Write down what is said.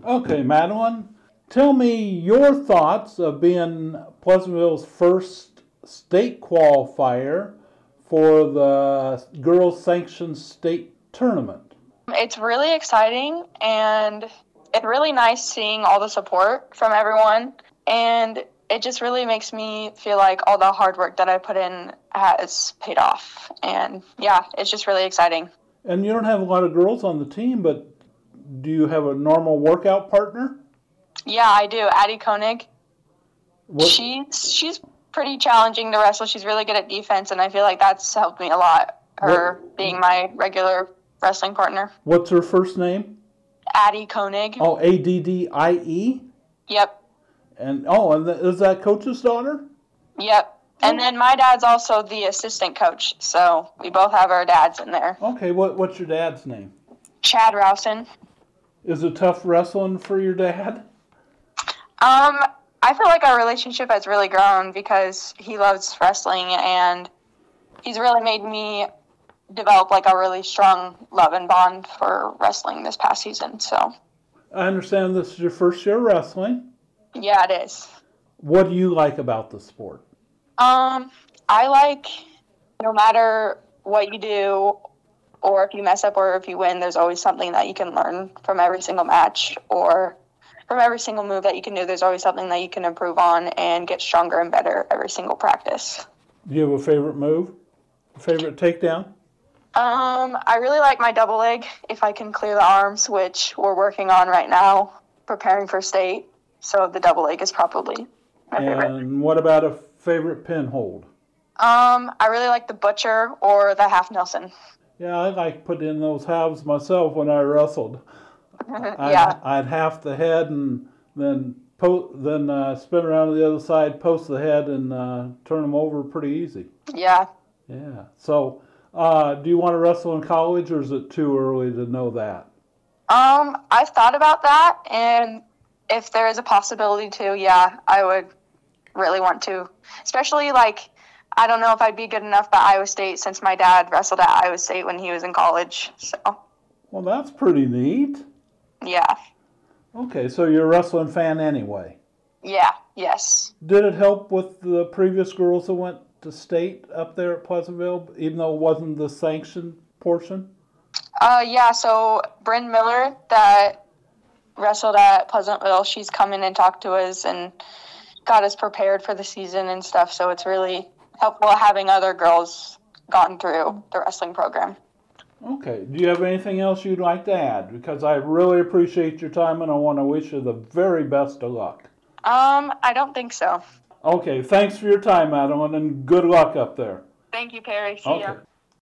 Okay, Madeline, tell me your thoughts of being Pleasantville's first state qualifier for the girls sanctioned state tournament. It's really exciting, and it's really nice seeing all the support from everyone, and it just really makes me feel like all the hard work that I put in has paid off. And yeah, it's just really exciting. And you don't have a lot of girls on the team, but do you have a normal workout partner? Yeah, I do. Addie Koenig. What? She's pretty challenging to wrestle. She's really good at defense, and I feel like that's helped me a lot, her being my regular wrestling partner. What's her first name? Addie Koenig. Oh, Addie? Yep. And is that coach's daughter? Yep. And then my dad's also the assistant coach, so we both have our dads in there. Okay, what's your dad's name? Chad Rowson. Is it tough wrestling for your dad? I feel like our relationship has really grown because he loves wrestling, and he's really made me develop like a really strong love and bond for wrestling this past season. So I understand this is your first year wrestling. Yeah, it is. What do you like about the sport? I like no matter what you do, or if you mess up or if you win, there's always something that you can learn from every single match, or from every single move that you can do. There's always something that you can improve on and get stronger and better every single practice. Do you have a favorite move? A favorite takedown? I really like my double leg if I can clear the arms, which we're working on right now, preparing for state. So the double leg is probably my favorite. And what about a favorite pin hold? I really like the Butcher or the Half Nelson. Yeah, I like putting in those halves myself when I wrestled. Yeah. I'd half the head and then spin around to the other side, post the head, and turn them over pretty easy. Yeah. Yeah. So, do you want to wrestle in college, or is it too early to know that? I've thought about that, and if there is a possibility to, yeah, I would really want to. Especially, I don't know if I'd be good enough at Iowa State since my dad wrestled at Iowa State when he was in college. So. Well, that's pretty neat. Yeah. Okay, so you're a wrestling fan anyway. Yeah, yes. Did it help with the previous girls that went to state up there at Pleasantville, even though it wasn't the sanctioned portion? Yeah, so Bryn Miller that wrestled at Pleasantville, she's come in and talked to us and got us prepared for the season and stuff, so it's really helpful having other girls gone through the wrestling program. Okay. Do you have anything else you'd like to add? Because I really appreciate your time and I want to wish you the very best of luck. I don't think so. Okay. Thanks for your time, Madeline, and good luck up there. Thank you, Perry. See ya.